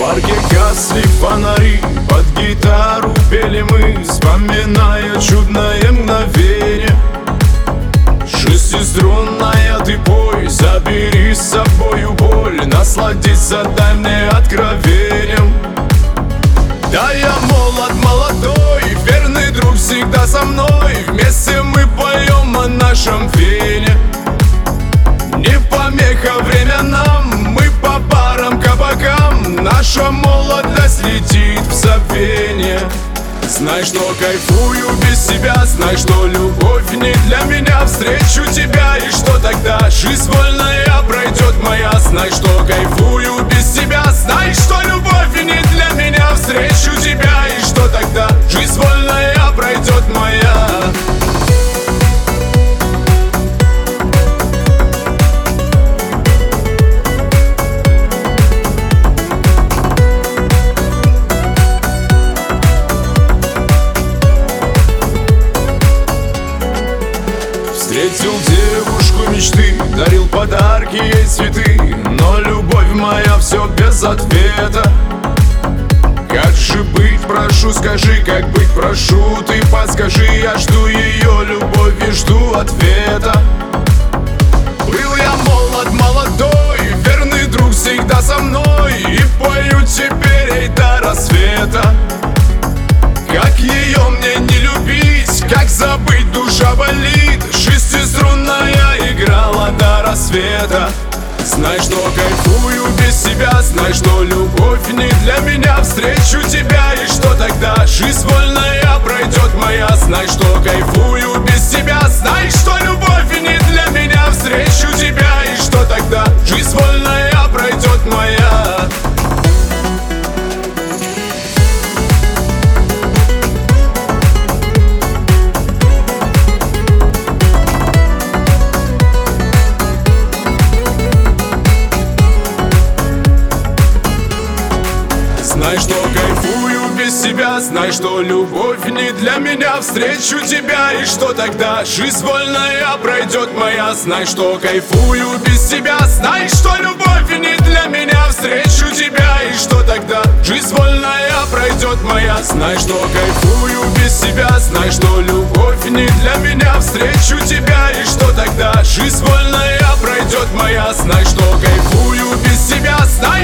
парке гасли фонари, под гитару пели мы, вспоминая чудное мгновение. Шестиструнная ты пой, забери с собою боль, насладиться дай мне откровением. Да, я молод, молодой, верный друг всегда со мной. Вместе мы поем о нашем вене. Не помеха время нам, мы по барам, кабакам. Наша молодость летит в забвение. Знай, что кайфую без тебя, знай, что любовь не для меня. Встречу тебя, и что тогда? Жизнь вольная пройдет моя. Знай, что кайфую без тебя, знай, что любовь не для меня. Встречу тебя, и что тогда? Жизнь вольная пройдет моя. Встретил девушку мечты, дарил подарки ей цветы, но любовь моя все без ответа. Как же быть, прошу, скажи, как быть, прошу, ты подскажи. Я жду ее любовь и жду ответа. Был я молод, молодой, верный друг всегда со мной, и пою теперь ей до рассвета. Как ее мне не любить, как забыть, душа болит. Шестиструнная играла до рассвета. Знай, что кайфую без тебя, знай, что любовь не для меня. Встречу тебя, и что тогда? Жизнь вольная пройдет моя. Знай, что кайфую без тебя, знай, что любовь не для меня. Встречу тебя, и что тогда? Жизнь вольная пройдет моя. Знай, что кайфую без тебя, знай, что любовь не для меня. Встречу тебя, и что тогда? Жизнь вольная пройдет моя. Знай, что кайфую без тебя, знай, что любовь не для меня. Встречу тебя, и что тогда? Жизнь вольная пройдет моя. Знай, что кайфую без тебя, знай, что любовь не для меня. Встречу тебя, и что тогда? Жизнь вольная пройдет моя. Знай, что кайфую без тебя, знай,